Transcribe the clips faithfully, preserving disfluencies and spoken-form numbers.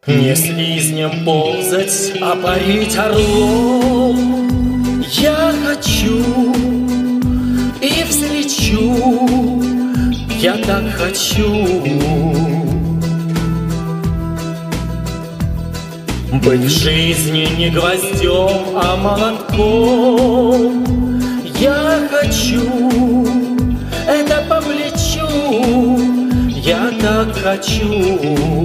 Не слизнем ползать, а парить орлом. Я хочу и взлечу, я так хочу. Быть в жизни не гвоздем, а молотком. Я хочу, это по плечу, я так хочу.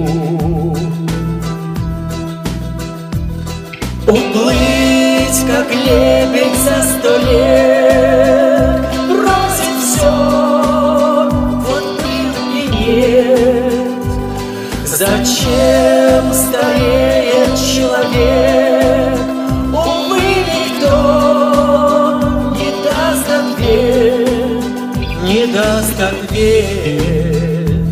Уплыть, как лебедь за сто лет, бросить все, вот был и нет. Зачем стареет человек? Увы, никто не даст ответ, не даст ответ.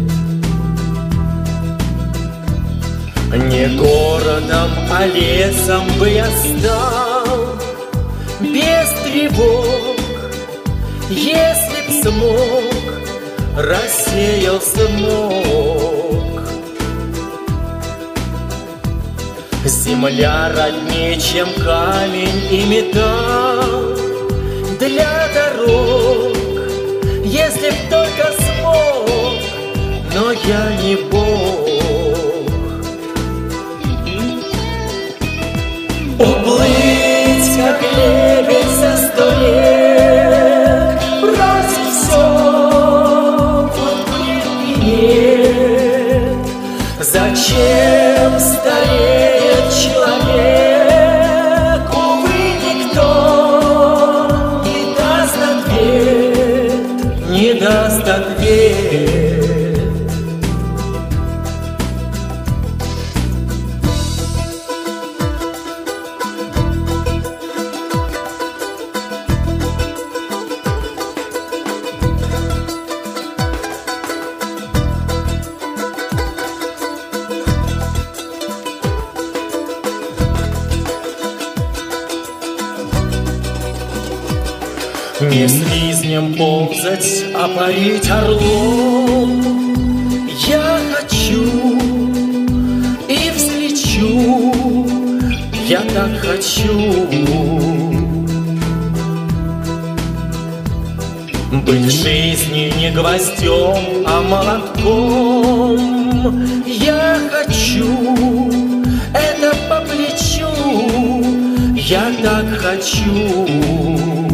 Не городом, а лесом бы я стал, без тревог, если б смог, рассеялся мог. Земля роднее, чем камень и металл для дорог, если б только смог, но я не Бог. Уплыть, как лебедь за сто лет, бросить все, вот блин и нет. Зачем стареет человек? Увы, никто не даст ответ, не даст ответ. Не слизнем ползать, а парить орлом. Я хочу и взлечу, я так хочу. Быть в жизни не гвоздем, а молотком. Я хочу, это по плечу, я так хочу.